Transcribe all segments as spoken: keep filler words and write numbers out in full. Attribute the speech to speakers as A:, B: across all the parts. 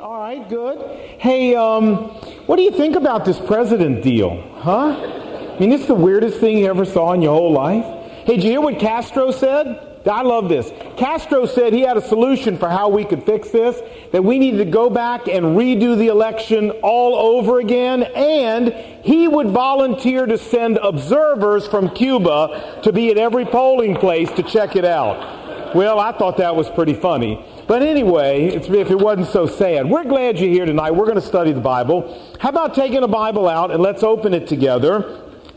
A: All right, good. Hey, um, what do you think about this president deal? Huh? I mean, it's the weirdest thing you ever saw in your whole life. Hey, did you hear what Castro said? I love this. Castro said he had a solution for how we could fix this, that we needed to go back and redo the election all over again, and he would volunteer to send observers from Cuba to be at every polling place to check it out. Well, I thought that was pretty funny. But anyway, it's, if it wasn't so sad, we're glad you're here tonight. We're going to study the Bible. How about taking a Bible out and let's open it together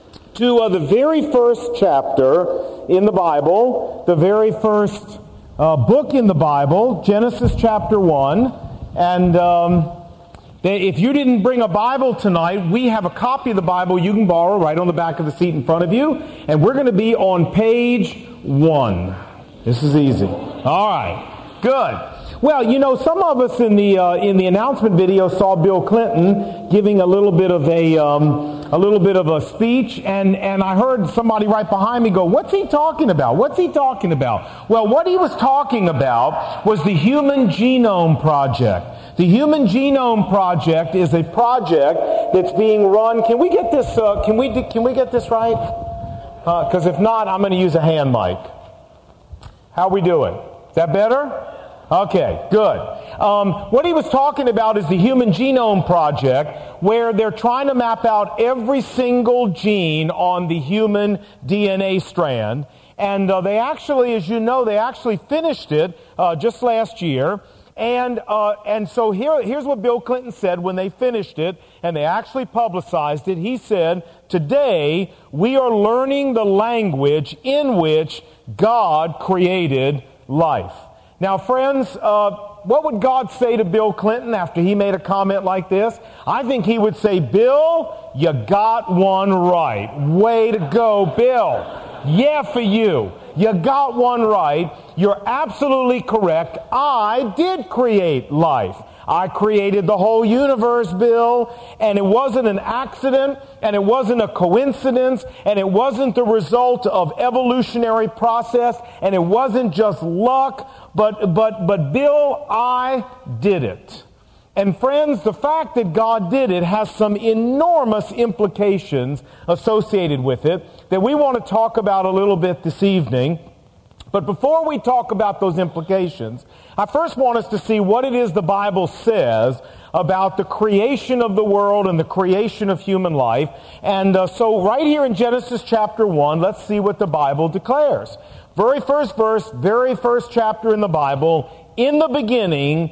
A: to uh, the very first chapter in the Bible, the very first uh, book in the Bible, Genesis chapter one. And um, they, if you didn't bring a Bible tonight, we have a copy of the Bible you can borrow right on the back of the seat in front of you. And we're going to be on page one. This is easy. All right. Good. Well, you know, some of us in the uh, in the announcement video saw Bill Clinton giving a little bit of a um, a little bit of a speech, and and I heard somebody right behind me go, "What's he talking about? What's he talking about?" Well, what he was talking about was the Human Genome Project. The Human Genome Project is a project that's being run. Can we get this? Uh, can we can we get this right? Because uh, if not, I'm going to use a hand mic. How are we doing? Is that better? Okay, good. Um, what he was talking about is the Human Genome Project, where they're trying to map out every single gene on the human D N A strand. And uh, they actually, as you know, they actually finished it uh, just last year. And uh, and so here, here's what Bill Clinton said when they finished it, and they actually publicized it. He said, "Today, we are learning the language in which God created life." Now, friends, uh, what would God say to Bill Clinton after he made a comment like this? I think he would say, "Bill, you got one right. Way to go, Bill. Yeah, for you. You got one right. You're absolutely correct. I did create life. I created the whole universe, Bill, and it wasn't an accident, and it wasn't a coincidence, and it wasn't the result of evolutionary process, and it wasn't just luck, but, but, but Bill, I did it." And friends, the fact that God did it has some enormous implications associated with it that we want to talk about a little bit this evening. But before we talk about those implications, I first want us to see what it is the Bible says about the creation of the world and the creation of human life. And uh, so right here in Genesis chapter one, let's see what the Bible declares. Very first verse, very first chapter in the Bible, "In the beginning,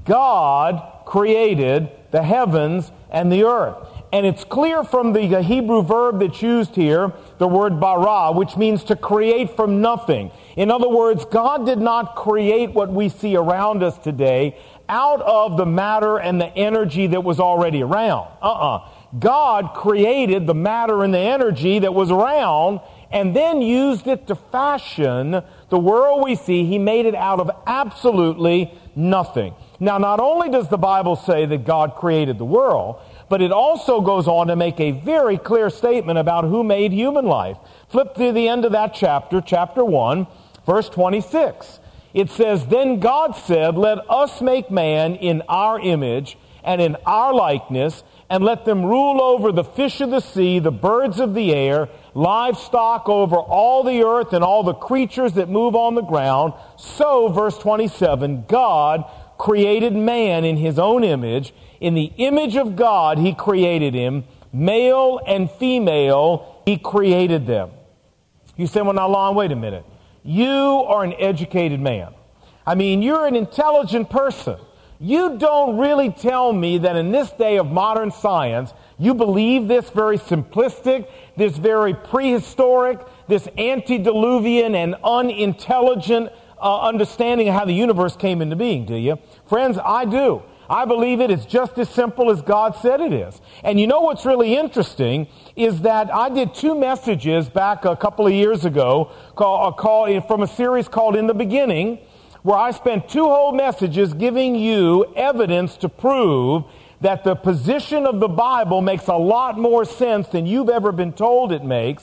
A: God created the heavens and the earth." And it's clear from the Hebrew verb that's used here, the word bara, which means to create from nothing. In other words, God did not create what we see around us today out of the matter and the energy that was already around. Uh-uh. God created the matter and the energy that was around and then used it to fashion the world we see. He made it out of absolutely nothing. Now, not only does the Bible say that God created the world, but it also goes on to make a very clear statement about who made human life. Flip to the end of that chapter, chapter one, verse twenty-six. It says, "Then God said, let us make man in our image and in our likeness, and let them rule over the fish of the sea, the birds of the air, livestock, over all the earth, and all the creatures that move on the ground." So, verse twenty-seven, God created man in his own image. In the image of God, he created him. Male and female, he created them. You say, "Well, now, Lon, wait a minute. You are an educated man. I mean, you're an intelligent person. You don't really tell me that in this day of modern science, you believe this very simplistic, this very prehistoric, this antediluvian and unintelligent uh, understanding of how the universe came into being, do you?" Friends, I do. I believe it is just as simple as God said it is. And you know what's really interesting is that I did two messages back a couple of years ago call, uh, call, from a series called In the Beginning, where I spent two whole messages giving you evidence to prove that the position of the Bible makes a lot more sense than you've ever been told it makes.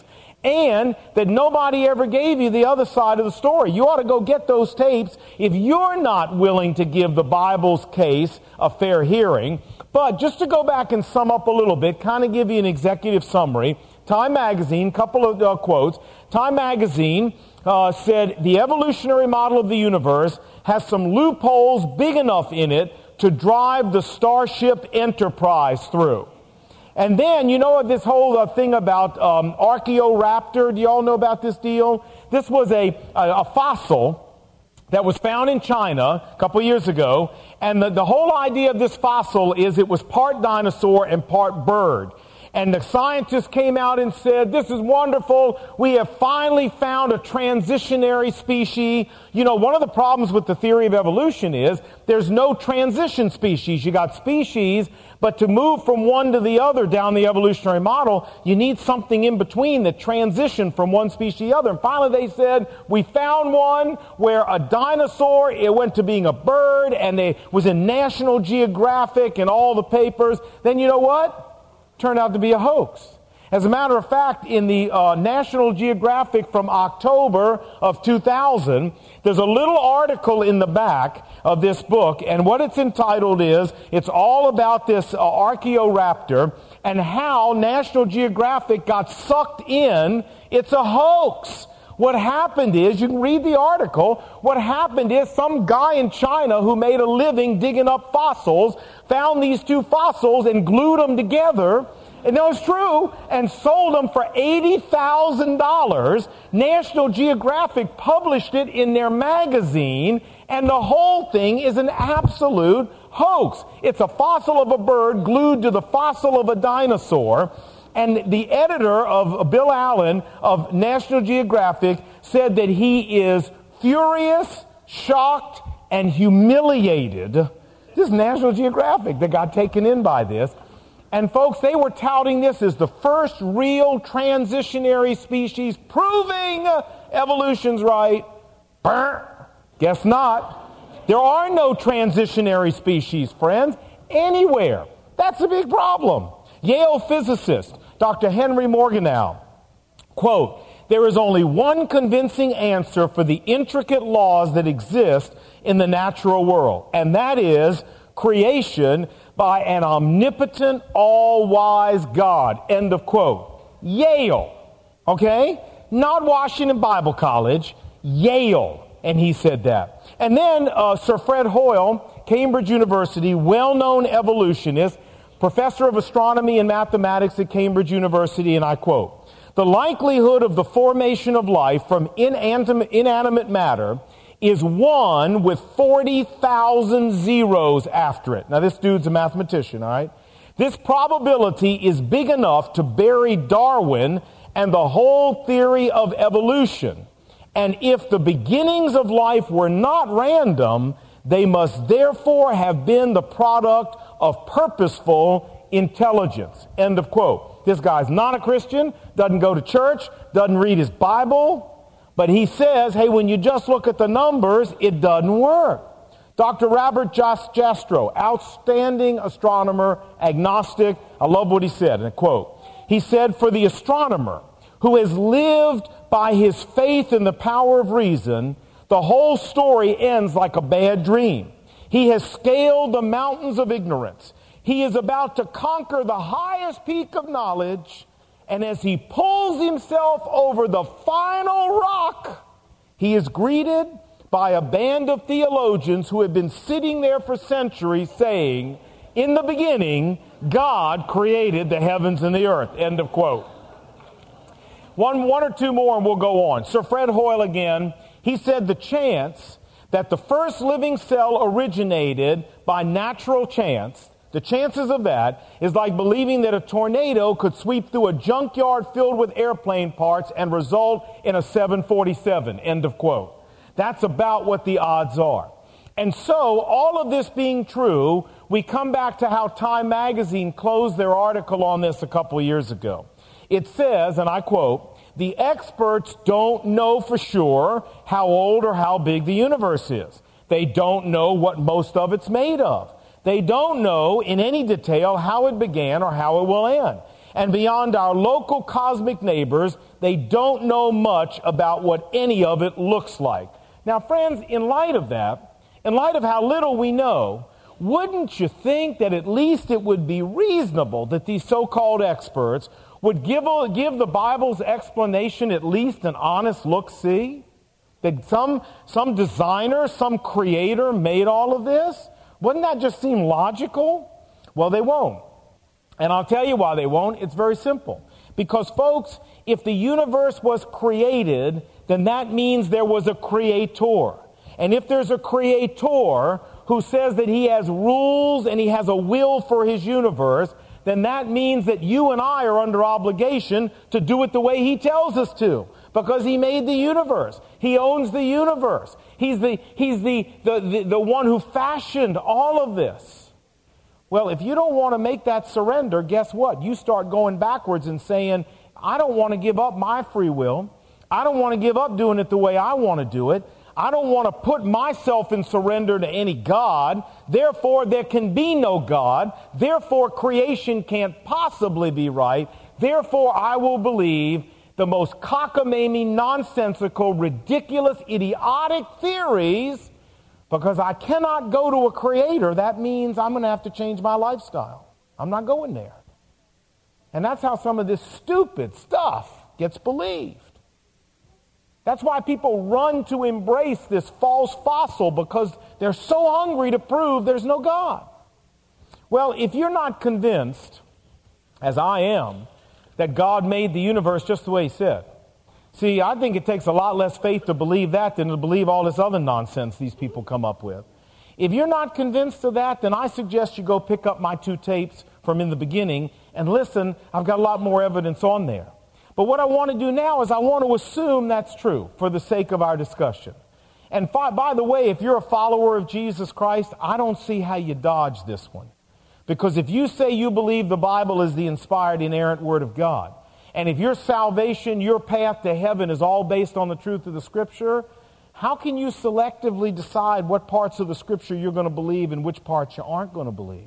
A: and that nobody ever gave you the other side of the story. You ought to go get those tapes if you're not willing to give the Bible's case a fair hearing. But just to go back and sum up a little bit, kind of give you an executive summary, Time Magazine, couple of uh, quotes. Time Magazine uh, said, the evolutionary model of the universe has some loopholes big enough in it to drive the Starship Enterprise through. And then, you know this whole uh, thing about um, Archaeoraptor, do you all know about this deal? This was a, a, a fossil that was found in China a couple years ago, and the, the whole idea of this fossil is it was part dinosaur and part bird. And the scientists came out and said, this is wonderful. We have finally found a transitionary species. You know, one of the problems with the theory of evolution is there's no transition species. You got species, but to move from one to the other down the evolutionary model, you need something in between that transitioned from one species to the other. And finally they said, we found one where a dinosaur, it went to being a bird, and it was in National Geographic and all the papers. Then you know what? Turned out to be a hoax. As a matter of fact, in the uh, National Geographic from October of two thousand, there's a little article in the back of this book, and what it's entitled is, it's all about this uh, Archaeoraptor and how National Geographic got sucked in. It's a hoax. What happened is, you can read the article, what happened is some guy in China who made a living digging up fossils found these two fossils and glued them together, and that was true, and sold them for eighty thousand dollars. National Geographic published it in their magazine, and the whole thing is an absolute hoax. It's a fossil of a bird glued to the fossil of a dinosaur. And the editor of Bill Allen of National Geographic said that he is furious, shocked, and humiliated. This is National Geographic that got taken in by this. And folks, they were touting this as the first real transitionary species, proving evolution's right. Brr, guess not. There are no transitionary species, friends, anywhere. That's a big problem. Yale physicist Doctor Henry Morgenau, quote, there is only one convincing answer for the intricate laws that exist in the natural world, and that is creation by an omnipotent, all-wise God, end of quote. Yale, okay? Not Washington Bible College, Yale, and he said that. And then uh, Sir Fred Hoyle, Cambridge University, well-known evolutionist, professor of astronomy and mathematics at Cambridge University, and I quote, the likelihood of the formation of life from inanimate, inanimate matter is one with forty thousand zeros after it. Now, this dude's a mathematician, all right? This probability is big enough to bury Darwin and the whole theory of evolution. And if the beginnings of life were not random, they must therefore have been the product of purposeful intelligence. End of quote. This guy's not a Christian, doesn't go to church, doesn't read his Bible, but he says, hey, when you just look at the numbers, it doesn't work. Doctor Robert Jastrow, outstanding astronomer, agnostic, I love what he said, and I quote, he said, for the astronomer who has lived by his faith in the power of reason, the whole story ends like a bad dream. He has scaled the mountains of ignorance. He is about to conquer the highest peak of knowledge, and as he pulls himself over the final rock, he is greeted by a band of theologians who have been sitting there for centuries saying, in the beginning, God created the heavens and the earth. End of quote. One, one or two more and we'll go on. Sir Fred Hoyle again, he said the chance that the first living cell originated by natural chance, the chances of that is like believing that a tornado could sweep through a junkyard filled with airplane parts and result in a seven forty-seven. End of quote. That's about what the odds are. And so, all of this being true, we come back to how Time Magazine closed their article on this a couple of years ago. It says, and I quote, the experts don't know for sure how old or how big the universe is. They don't know what most of it's made of. They don't know in any detail how it began or how it will end. And beyond our local cosmic neighbors, they don't know much about what any of it looks like. Now, friends, in light of that, in light of how little we know, wouldn't you think that at least it would be reasonable that these so-called experts would give, give the Bible's explanation at least an honest look-see? That some, some designer, some creator made all of this? Wouldn't that just seem logical? Well, they won't. And I'll tell you why they won't. It's very simple. Because, folks, if the universe was created, then that means there was a creator. And if there's a creator who says that he has rules and he has a will for his universe, then that means that you and I are under obligation to do it the way he tells us to. Because he made the universe. He owns the universe. He's the, he's the, the, the, the one who fashioned all of this. Well, if you don't want to make that surrender, guess what? You start going backwards and saying, I don't want to give up my free will. I don't want to give up doing it the way I want to do it. I don't want to put myself in surrender to any God. Therefore, there can be no God. Therefore, creation can't possibly be right. Therefore, I will believe the most cockamamie, nonsensical, ridiculous, idiotic theories, because I cannot go to a creator. That means I'm going to have to change my lifestyle. I'm not going there. And that's how some of this stupid stuff gets believed. That's why people run to embrace this false fossil, because they're so hungry to prove there's no God. Well, if you're not convinced, as I am, that God made the universe just the way he said. See, I think it takes a lot less faith to believe that than to believe all this other nonsense these people come up with. If you're not convinced of that, then I suggest you go pick up my two tapes from in the beginning and listen. I've got a lot more evidence on there. But what I want to do now is I want to assume that's true for the sake of our discussion. And fi- by the way, if you're a follower of Jesus Christ, I don't see how you dodge this one. Because if you say you believe the Bible is the inspired, inerrant Word of God, and if your salvation, your path to heaven is all based on the truth of the Scripture, how can you selectively decide what parts of the Scripture you're going to believe and which parts you aren't going to believe?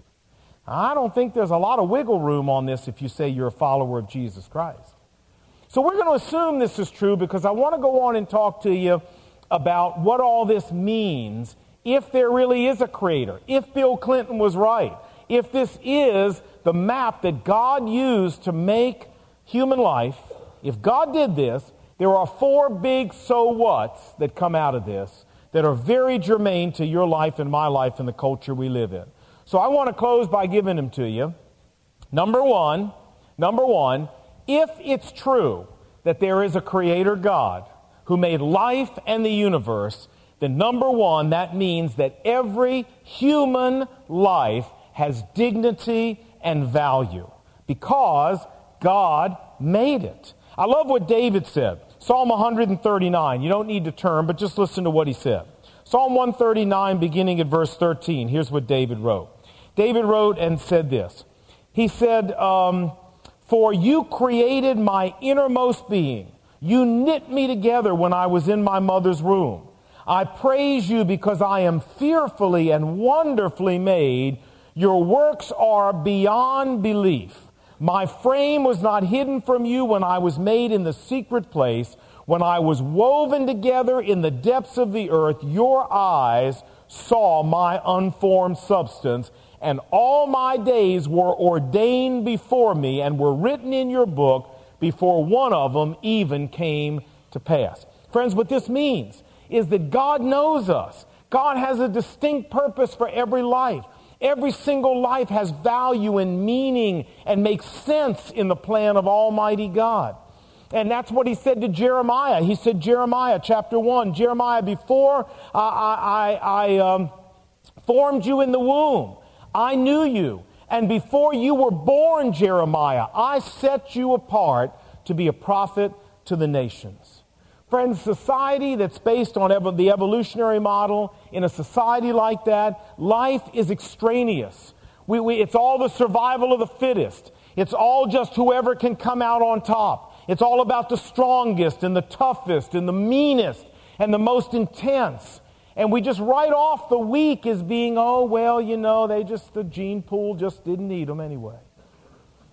A: I don't think there's a lot of wiggle room on this if you say you're a follower of Jesus Christ. So we're going to assume this is true because I want to go on and talk to you about what all this means if there really is a creator, if Bill Clinton was right, if this is the map that God used to make human life. If God did this, there are four big so whats that come out of this that are very germane to your life and my life and the culture we live in. So I want to close by giving them to you. Number one, number one, if it's true that there is a creator God who made life and the universe, then number one, that means that every human life has dignity and value because God made it. I love what David said. Psalm one thirty-nine. You don't need to turn, but just listen to what he said. Psalm one thirty-nine, beginning at verse thirteen. Here's what David wrote. David wrote and said this. He said, um, For you created my innermost being. You knit me together when I was in my mother's womb. I praise you because I am fearfully and wonderfully made. Your works are beyond belief. My frame was not hidden from you when I was made in the secret place. When I was woven together in the depths of the earth, your eyes saw my unformed substance, and all my days were ordained before me and were written in your book before one of them even came to pass. Friends, what this means is that God knows us. God has a distinct purpose for every life. Every single life has value and meaning and makes sense in the plan of Almighty God. And that's what he said to Jeremiah. He said, Jeremiah chapter one, Jeremiah, before I, I, I um, formed you in the womb, I knew you. And before you were born, Jeremiah, I set you apart to be a prophet to the nations. Friends, society that's based on ev- the evolutionary model, in a society like that, life is extraneous. We, we, it's all the survival of the fittest. It's all just whoever can come out on top. It's all about the strongest and the toughest and the meanest and the most intense. And we just write off the weak as being, oh, well, you know, they just, the gene pool just didn't need them anyway.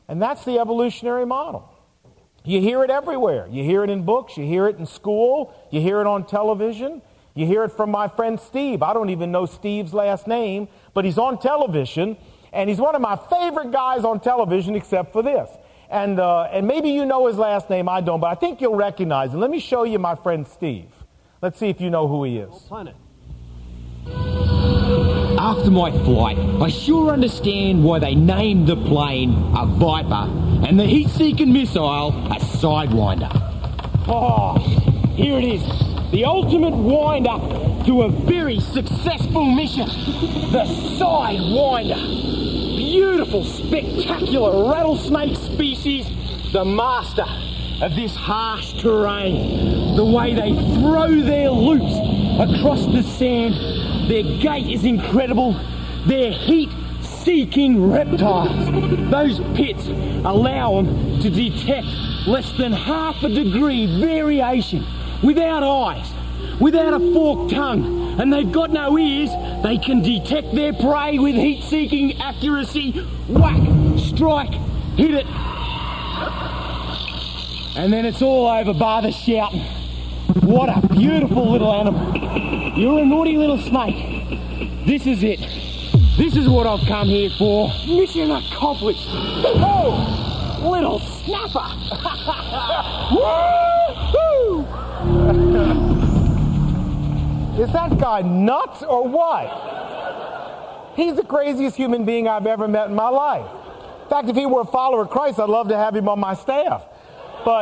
A: And that's the evolutionary model. You hear it everywhere. You hear it in books. You hear it in school. You hear it on television. You hear it from my friend Steve. I don't even know Steve's last name, but he's on television, and he's one of my favorite guys on television except for this. And uh, and maybe you know his last name. I don't, but I think you'll recognize him. Let me show you my friend Steve. Let's see if you know who he is.
B: Planet. After my flight, I sure understand why they named the plane a Viper and the heat-seeking missile a Sidewinder. Oh, here it is. The ultimate winder to a very successful mission. The Sidewinder. Beautiful, spectacular rattlesnake species. The master of this harsh terrain. The way they throw their loops across the sand. Their gait is incredible. They're heat-seeking reptiles. Those pits allow them to detect less than half a degree variation without eyes, without a forked tongue, and they've got no ears. They can detect their prey with heat-seeking accuracy. Whack, strike, hit it. And then it's all over bar the shouting. What a beautiful little animal. You're a naughty little snake. This is it. This is what I've come here for. Mission accomplished. Oh, little snapper. Woo-hoo!
A: Is that guy nuts or what? He's the craziest human being I've ever met in my life. In fact, if he were a follower of Christ, I'd love to have him on my staff. But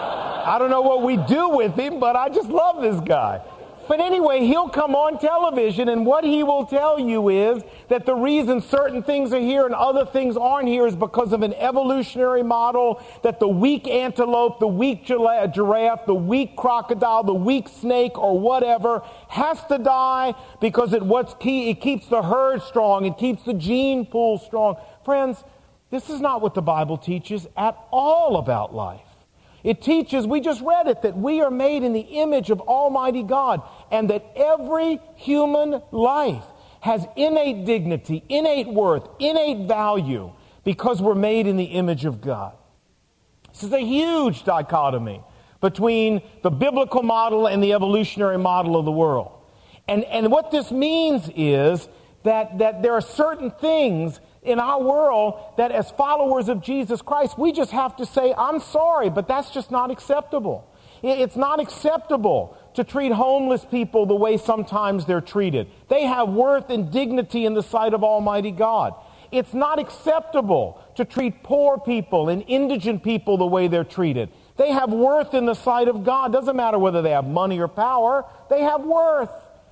A: I don't know what we do with him, but I just love this guy. But anyway, he'll come on television, and what he will tell you is that the reason certain things are here and other things aren't here is because of an evolutionary model, that the weak antelope, the weak giraffe, the weak crocodile, the weak snake, or whatever, has to die because it, what's key, it keeps the herd strong, it keeps the gene pool strong. Friends, this is not what the Bible teaches at all about life. It teaches, we just read it, that we are made in the image of Almighty God, and that every human life has innate dignity, innate worth, innate value, because we're made in the image of God. This is a huge dichotomy between the biblical model and the evolutionary model of the world. And, and what this means is that, that there are certain things in our world that as followers of Jesus Christ, we just have to say, I'm sorry, but that's just not acceptable. It's not acceptable to treat homeless people the way sometimes they're treated. They have worth and dignity in the sight of Almighty God. It's not acceptable to treat poor people and indigent people the way they're treated. They have worth in the sight of God. Doesn't matter whether they have money or power. They have worth.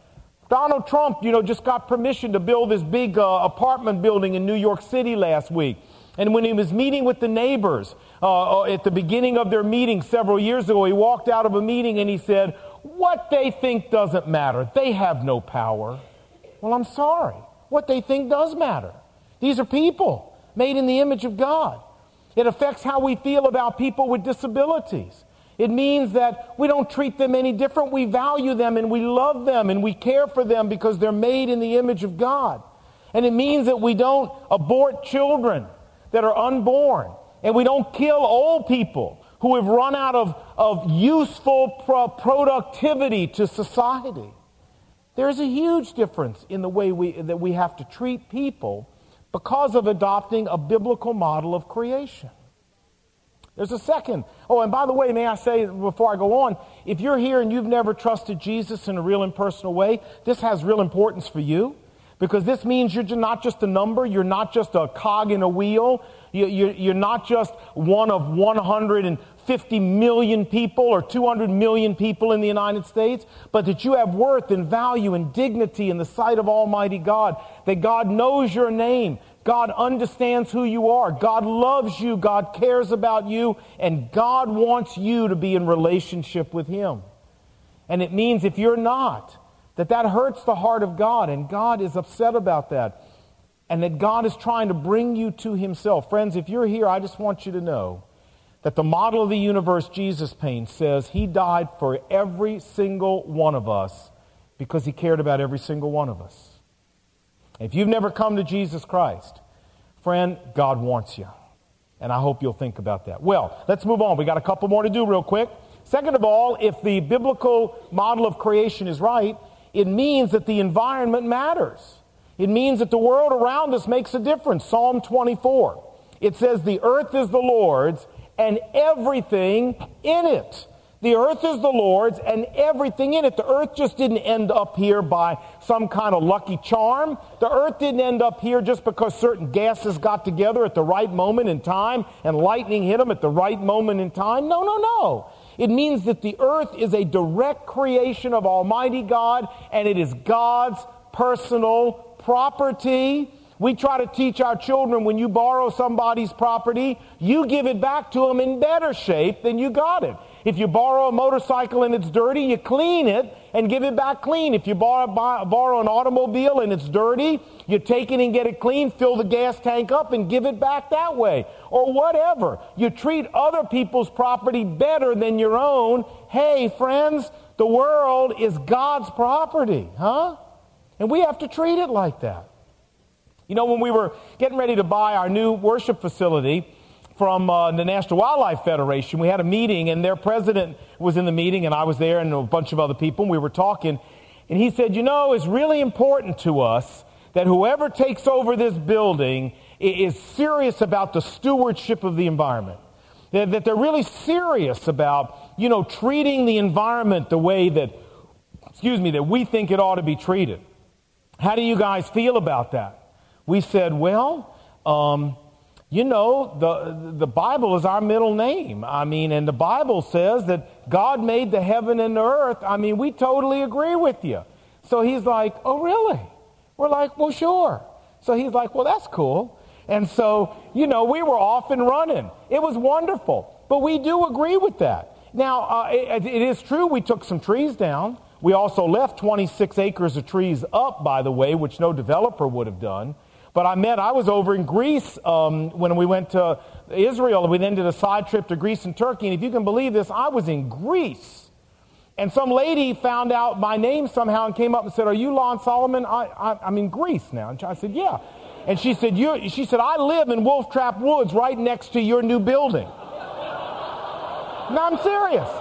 A: Donald Trump, you know, just got permission to build this big uh, apartment building in New York City last week. And when he was meeting with the neighbors uh, at the beginning of their meeting several years ago, he walked out of a meeting and he said, what they think doesn't matter. They have no power. Well, I'm sorry. What they think does matter. These are people made in the image of God. It affects how we feel about people with disabilities. It means that we don't treat them any different. We value them and we love them and we care for them because they're made in the image of God. And it means that we don't abort children that are unborn. And we don't kill old people who have run out of, of useful pro- productivity to society. There's a huge difference in the way we, that we have to treat people because of adopting a biblical model of creation. There's a second. Oh, and by the way, may I say before I go on, if you're here and you've never trusted Jesus in a real and personal way, this has real importance for you, because this means you're not just a number, you're not just a cog in a wheel, you're not just one of one hundred fifty million people or two hundred million people in the United States, but that you have worth and value and dignity in the sight of Almighty God, that God knows your name, God understands who you are, God loves you, God cares about you, and God wants you to be in relationship with Him. And it means if you're not, that that hurts the heart of God, and God is upset about that, and that God is trying to bring you to Himself. Friends, if you're here, I just want you to know that the model of the universe Jesus paints says He died for every single one of us because He cared about every single one of us. If you've never come to Jesus Christ, friend, God wants you. And I hope you'll think about that. Well, let's move on. We got a couple more to do real quick. Second of all, if the biblical model of creation is right, it means that the environment matters. It means that the world around us makes a difference. Psalm twenty-four. It says, the earth is the Lord's and everything in it. The earth is the Lord's and everything in it. The earth just didn't end up here by some kind of lucky charm. The earth didn't end up here just because certain gases got together at the right moment in time and lightning hit them at the right moment in time. No, no, no. It means that the earth is a direct creation of Almighty God, and it is God's personal property. We try to teach our children, when you borrow somebody's property, you give it back to them in better shape than you got it. If you borrow a motorcycle and it's dirty, you clean it and give it back clean. If you borrow, buy, borrow an automobile and it's dirty, you take it and get it clean, fill the gas tank up and give it back that way. Or whatever. You treat other people's property better than your own. Hey, friends, the world is God's property, huh? And we have to treat it like that. You know, when we were getting ready to buy our new worship facility from uh, the National Wildlife Federation, we had a meeting, and their president was in the meeting, and I was there, and a bunch of other people, and we were talking, and he said, you know, it's really important to us that whoever takes over this building is serious about the stewardship of the environment. That, that they're really serious about, you know, treating the environment the way that, excuse me, that we think it ought to be treated. How do you guys feel about that? We said, well, um, you know, the the Bible is our middle name. I mean, and the Bible says that God made the heaven and the earth. I mean, we totally agree with you. So he's like, oh, really? We're like, well, sure. So he's like, well, that's cool. And so, you know, we were off and running. It was wonderful. But we do agree with that. Now, uh, it, it is true we took some trees down. We also left twenty-six acres of trees up, by the way, which no developer would have done. But I met, I was over in Greece um, when we went to Israel. We then did a side trip to Greece and Turkey. And if you can believe this, I was in Greece. And some lady found out my name somehow and came up and said, are you Lon Solomon? I, I, I'm in Greece now. And I said, yeah. And she said, you, she said, I live in Wolf Trap Woods right next to your new building. No, I'm serious.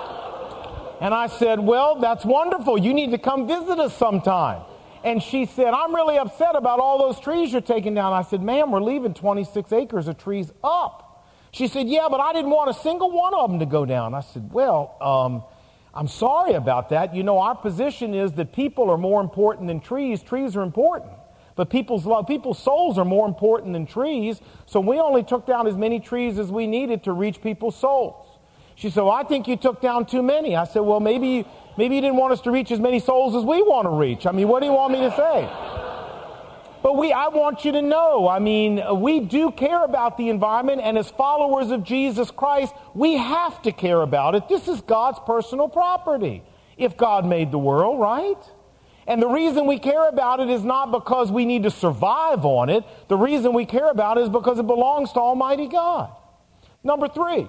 A: And I said, well, that's wonderful. You need to come visit us sometime. And she said, I'm really upset about all those trees you're taking down. I said, ma'am, we're leaving twenty-six acres of trees up. She said, yeah, but I didn't want a single one of them to go down. I said, well, um, I'm sorry about that. You know, our position is that people are more important than trees. Trees are important. But people's love, people's souls are more important than trees. So we only took down as many trees as we needed to reach people's souls. She said, well, I think you took down too many. I said, well, maybe maybe you didn't want us to reach as many souls as we want to reach. I mean, what do you want me to say? But we, I want you to know, I mean, we do care about the environment, and as followers of Jesus Christ, we have to care about it. This is God's personal property, if God made the world, right? And the reason we care about it is not because we need to survive on it. The reason we care about it is because it belongs to Almighty God. Number three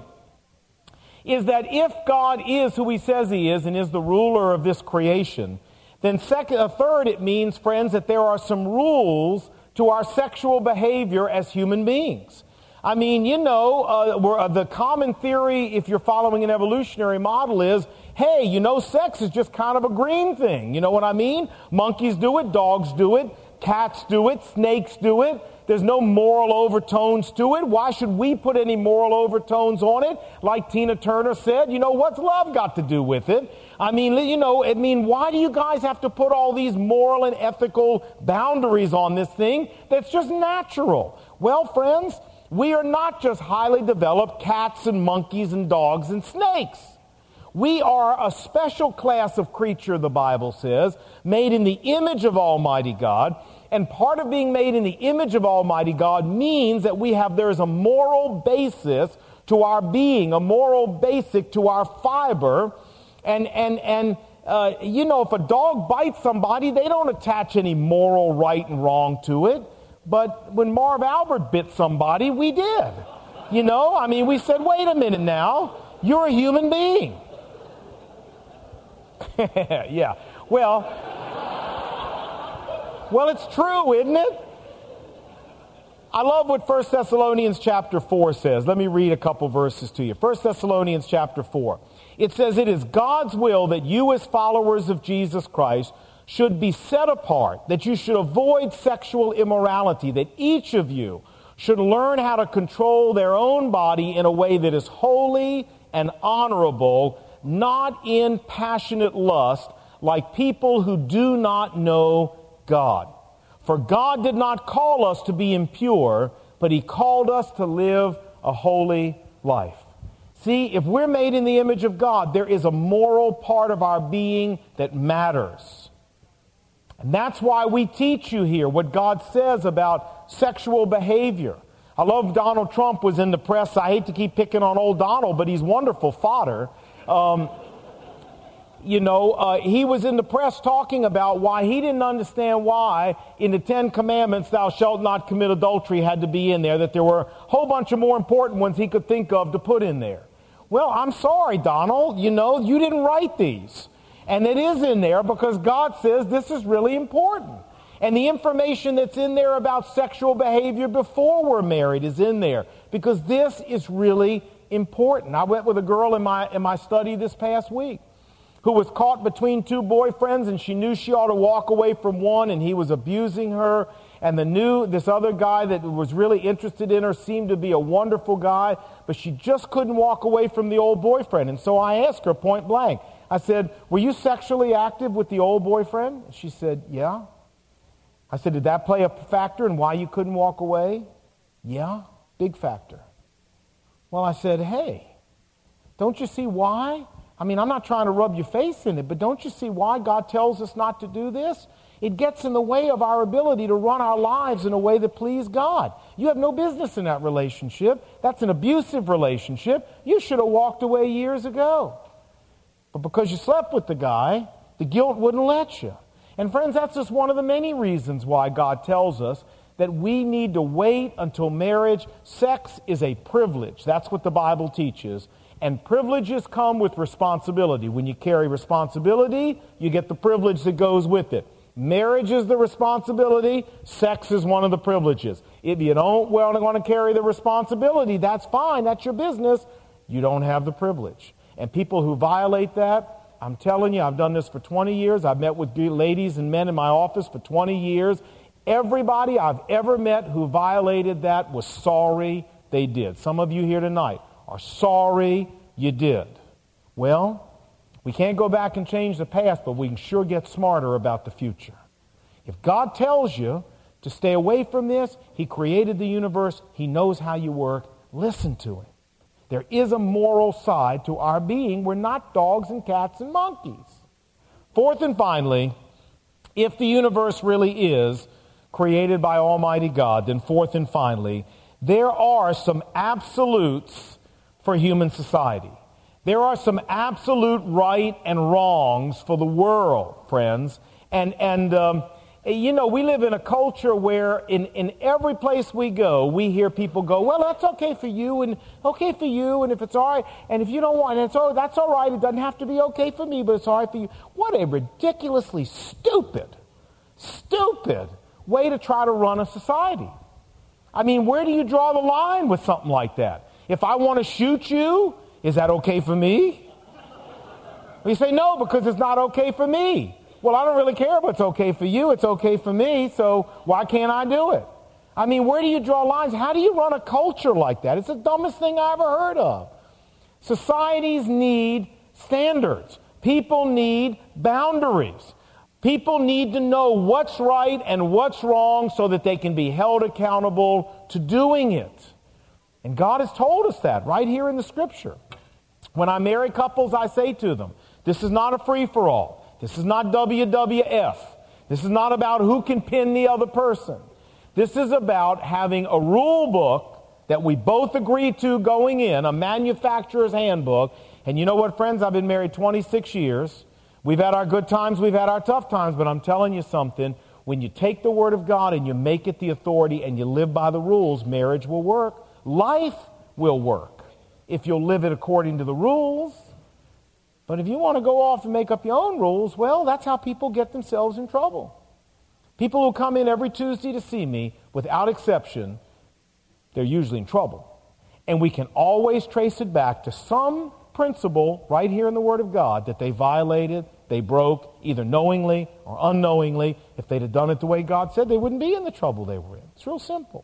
A: is that if God is who he says he is and is the ruler of this creation, then second, uh, third, it means, friends, that there are some rules to our sexual behavior as human beings. I mean, you know, uh, we're, uh, the common theory, if you're following an evolutionary model, is, hey, you know, sex is just kind of a green thing. You know what I mean? Monkeys do it, dogs do it, cats do it, snakes do it. There's no moral overtones to it. Why should we put any moral overtones on it? Like Tina Turner said, you know, what's love got to do with it? I mean, you know, I mean, why do you guys have to put all these moral and ethical boundaries on this thing that's just natural? Well, friends, we are not just highly developed cats and monkeys and dogs and snakes. We are a special class of creature, the Bible says, made in the image of Almighty God. And part of being made in the image of Almighty God means that we have, there is a moral basis to our being, a moral basic to our fiber. And, and, and uh, you know, if a dog bites somebody, they don't attach any moral right and wrong to it. But when Marv Albert bit somebody, we did. You know, I mean, we said, wait a minute now, you're a human being. Yeah, well... Well, it's true, isn't it? I love what First Thessalonians chapter four says. Let me read a couple verses to you. First Thessalonians chapter four. It says, "It is God's will that you as followers of Jesus Christ should be set apart, that you should avoid sexual immorality, that each of you should learn how to control their own body in a way that is holy and honorable, not in passionate lust, like people who do not know God. For God did not call us to be impure, but He called us to live a holy life." See, if we're made in the image of God, there is a moral part of our being that matters. And that's why we teach you here what God says about sexual behavior. I love Donald Trump was in the press. I hate to keep picking on old Donald, but he's wonderful fodder. Um, you know, uh, he was in the press talking about why he didn't understand why in the Ten Commandments, thou shalt not commit adultery, had to be in there, that there were a whole bunch of more important ones he could think of to put in there. Well, I'm sorry, Donald, you know, you didn't write these. And it is in there because God says this is really important. And the information that's in there about sexual behavior before we're married is in there because this is really important. I went with a girl in my in my study this past week who was caught between two boyfriends, and she knew she ought to walk away from one, and he was abusing her. And the new this other guy that was really interested in her seemed to be a wonderful guy, but she just couldn't walk away from the old boyfriend. And so I asked her point blank. I said, "Were you sexually active with the old boyfriend?" And she said, "Yeah." I said, "Did that play a factor in why you couldn't walk away?" "Yeah, big factor." Well, I said, "Hey, don't you see why? I mean, I'm not trying to rub your face in it, but don't you see why God tells us not to do this? It gets in the way of our ability to run our lives in a way that please God. You have no business in that relationship. That's an abusive relationship. You should have walked away years ago. But because you slept with the guy, the guilt wouldn't let you." And friends, that's just one of the many reasons why God tells us that we need to wait until marriage. Sex is a privilege. That's what the Bible teaches. And privileges come with responsibility. When you carry responsibility, you get the privilege that goes with it. Marriage is the responsibility. Sex is one of the privileges. If you don't well, want to carry the responsibility, that's fine. That's your business. You don't have the privilege. And people who violate that, I'm telling you, I've done this for twenty years. I've met with ladies and men in my office for twenty years. Everybody I've ever met who violated that was sorry they did. Some of you here tonight are sorry you did. Well, we can't go back and change the past, but we can sure get smarter about the future. If God tells you to stay away from this, He created the universe, He knows how you work, listen to Him. There is a moral side to our being. We're not dogs and cats and monkeys. Fourth and finally, if the universe really is created by Almighty God, then fourth and finally, there are some absolutes for human society. There are some absolute right and wrongs for the world, friends. And, and um, you know, we live in a culture where in, in every place we go, we hear people go, "Well, that's okay for you, and okay for you, and if it's all right, and if you don't want it, it's all, that's all right. It doesn't have to be okay for me, but it's all right for you." What a ridiculously stupid, stupid way to try to run a society. I mean, where do you draw the line with something like that? If I want to shoot you, is that okay for me? You say, "No, because it's not okay for me." Well, I don't really care if it's okay for you. It's okay for me, so why can't I do it? I mean, where do you draw lines? How do you run a culture like that? It's the dumbest thing I ever heard of. Societies need standards. People need boundaries. People need to know what's right and what's wrong so that they can be held accountable to doing it. And God has told us that right here in the Scripture. When I marry couples, I say to them, this is not a free-for-all. This is not W W F. This is not about who can pin the other person. This is about having a rule book that we both agree to going in, a manufacturer's handbook. And you know what, friends? I've been married twenty-six years. We've had our good times, we've had our tough times, but I'm telling you something. When you take the Word of God and you make it the authority and you live by the rules, marriage will work. Life will work if you'll live it according to the rules. But if you want to go off and make up your own rules, well, that's how people get themselves in trouble. People who come in every Tuesday to see me, without exception, they're usually in trouble. And we can always trace it back to some principle right here in the Word of God that they violated, they broke, either knowingly or unknowingly. If they'd have done it the way God said, they wouldn't be in the trouble they were in. It's real simple.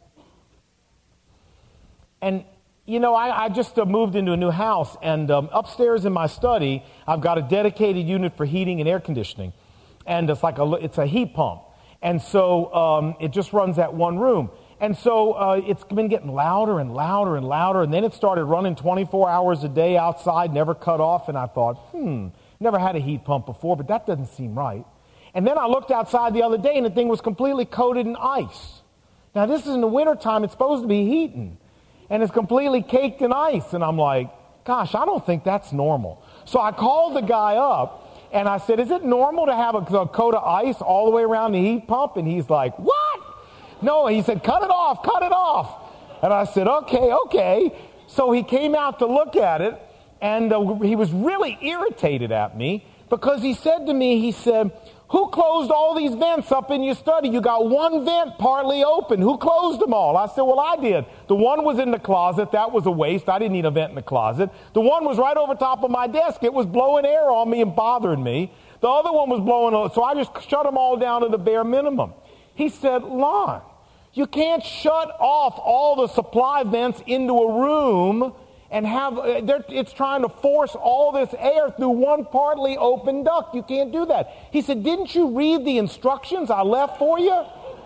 A: And, you know, I, I just uh, moved into a new house, and um, upstairs in my study, I've got a dedicated unit for heating and air conditioning. And it's like a, it's a heat pump. And so um, it just runs that one room. And so uh, it's been getting louder and louder and louder, and then it started running twenty-four hours a day outside, never cut off, and I thought, hmm, never had a heat pump before, but that doesn't seem right. And then I looked outside the other day, and the thing was completely coated in ice. Now, this is in the wintertime. It's supposed to be heating, and it's completely caked in ice, and I'm like, gosh, I don't think that's normal. So I called the guy up, and I said, is it normal to have a, a coat of ice all the way around the heat pump? And he's like, what? No, he said, cut it off, cut it off. And I said, okay, okay. So he came out to look at it, and uh, he was really irritated at me because he said to me, he said, who closed all these vents up in your study? You got one vent partly open. Who closed them all? I said, well, I did. The one was in the closet. That was a waste. I didn't need a vent in the closet. The one was right over top of my desk. It was blowing air on me and bothering me. The other one was blowing, so I just shut them all down to the bare minimum. He said, Lon, you can't shut off all the supply vents into a room and have, it's trying to force all this air through one partly open duct. You can't do that. He said, didn't you read the instructions I left for you?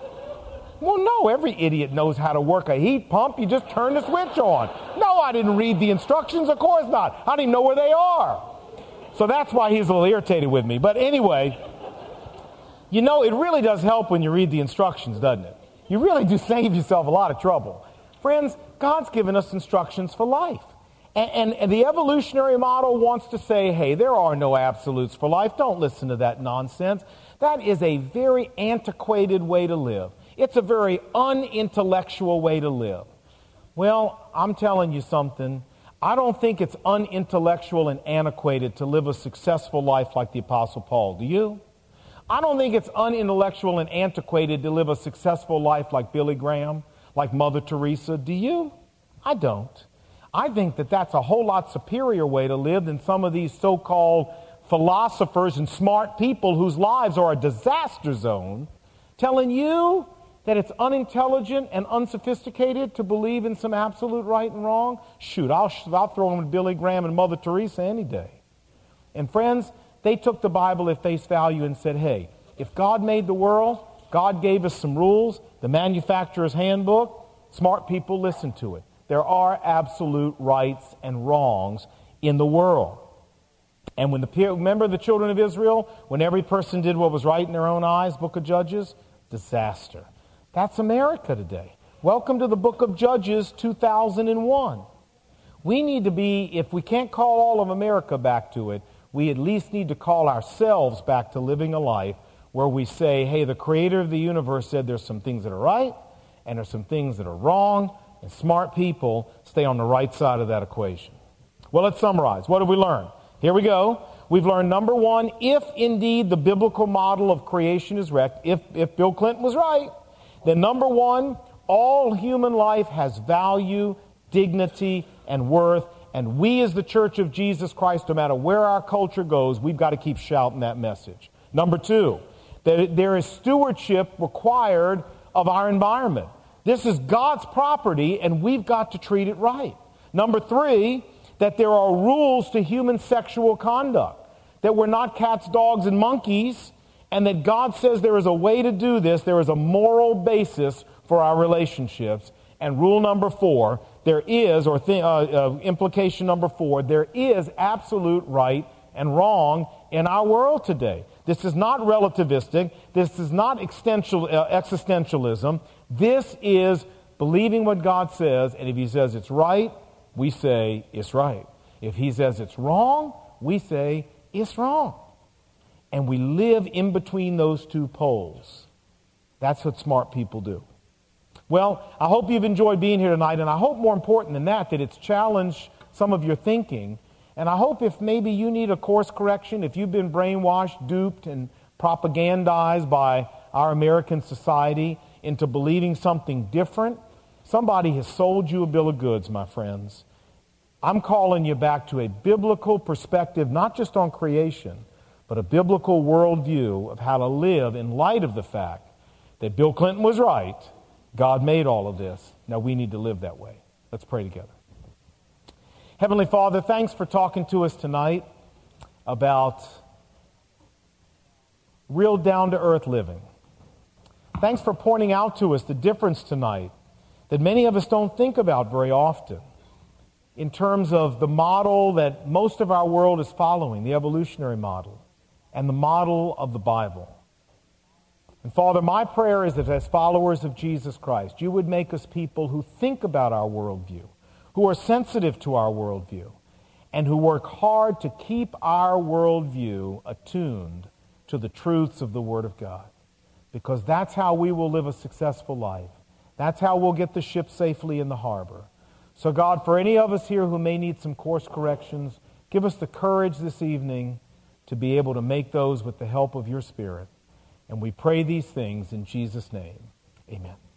A: Well, no, every idiot knows how to work a heat pump. You just turn the switch on. No, I didn't read the instructions. Of course not. I don't even know where they are. So that's why he's a little irritated with me. But anyway, you know, it really does help when you read the instructions, doesn't it? You really do save yourself a lot of trouble. Friends, God's given us instructions for life. And, and, and the evolutionary model wants to say, hey, there are no absolutes for life. Don't listen to that nonsense. That is a very antiquated way to live. It's a very unintellectual way to live. Well, I'm telling you something. I don't think it's unintellectual and antiquated to live a successful life like the Apostle Paul. Do you? I don't think it's unintellectual and antiquated to live a successful life like Billy Graham, like Mother Teresa. Do you? I don't. I think that that's a whole lot superior way to live than some of these so-called philosophers and smart people whose lives are a disaster zone, telling you that it's unintelligent and unsophisticated to believe in some absolute right and wrong. Shoot, I'll, I'll throw them with Billy Graham and Mother Teresa any day. And friends, they took the Bible at face value and said, hey, if God made the world, God gave us some rules, the manufacturer's handbook, smart people listen to it. There are absolute rights and wrongs in the world. And when the remember the children of Israel, when every person did what was right in their own eyes, Book of Judges, disaster. That's America today. Welcome to the Book of Judges two thousand one. We need to be, if we can't call all of America back to it, we at least need to call ourselves back to living a life where we say, hey, the creator of the universe said there's some things that are right and there's some things that are wrong, and smart people stay on the right side of that equation. Well, let's summarize. What have we learned? Here we go. We've learned, number one, if indeed the biblical model of creation is wrecked, if, if Bill Clinton was right, then number one, all human life has value, dignity, and worth. And we as the Church of Jesus Christ, no matter where our culture goes, we've got to keep shouting that message. Number two, that there is stewardship required of our environment. This is God's property, and we've got to treat it right. Number three, that there are rules to human sexual conduct, that we're not cats, dogs, and monkeys, and that God says there is a way to do this. There is a moral basis for our relationships. And rule number four, there is, or th- uh, uh, implication number four, there is absolute right and wrong in our world today. This is not relativistic. This is not existential, uh, existentialism. This is believing what God says, and if He says it's right, we say it's right. If He says it's wrong, we say it's wrong. And we live in between those two poles. That's what smart people do. Well, I hope you've enjoyed being here tonight, and I hope more important than that, that it's challenged some of your thinking. And I hope if maybe you need a course correction, if you've been brainwashed, duped, and propagandized by our American society into believing something different, Somebody has sold you a bill of goods, my friends. I'm calling you back to a biblical perspective, not just on creation, but a biblical worldview of how to live in light of the fact that Bill Clinton was right. God made all of this. Now we need to live that way. Let's pray together. Heavenly Father, thanks for talking to us tonight about real down-to-earth living. Thanks for pointing out to us the difference tonight that many of us don't think about very often in terms of the model that most of our world is following, the evolutionary model, and the model of the Bible. And Father, my prayer is that as followers of Jesus Christ, you would make us people who think about our worldview, who are sensitive to our worldview, and who work hard to keep our worldview attuned to the truths of the Word of God. Because that's how we will live a successful life. That's how we'll get the ship safely in the harbor. So God, for any of us here who may need some course corrections, give us the courage this evening to be able to make those with the help of your Spirit. And we pray these things in Jesus' name. Amen.